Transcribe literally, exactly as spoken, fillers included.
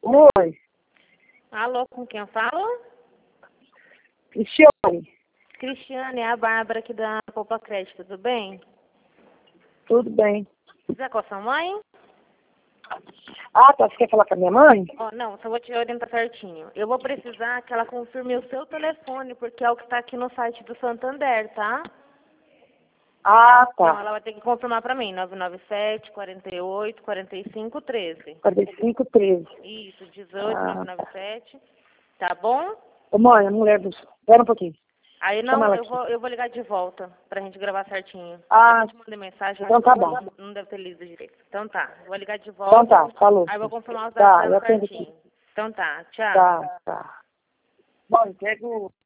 Oi, Alô, com quem eu falo? Cristiane, Cristiane, é a Bárbara aqui da Poupa Crédito, tudo bem? tudo bem? Você é com a sua mãe? Ah, tá, você quer falar com a minha mãe? Ó, não, só vou te orientar certinho. Eu vou precisar que ela confirme o seu telefone, porque é o que está aqui no site do Santander, tá? Ah, Então tá, ela vai ter que confirmar para mim, nove nove sete, quarenta e oito, quarenta e cinco, treze. quarenta e cinco, treze. Isso, dezoito, Ah, nove nove sete, tá bom? ô mãe, a mulher do... Espera um pouquinho. Aí Chama não, ela eu aqui. vou, eu vou ligar de volta pra gente gravar certinho. Ah, Eu te mandei mensagem, então acho que tá você bom. não, não deve ter lido direito. Então tá, vou ligar de Então volta, tá, falou. aí eu vou confirmar os dados Tá, eu dela atendo aqui. certinho. Então tá, tchau. Tá, tá. Bom, entrega o...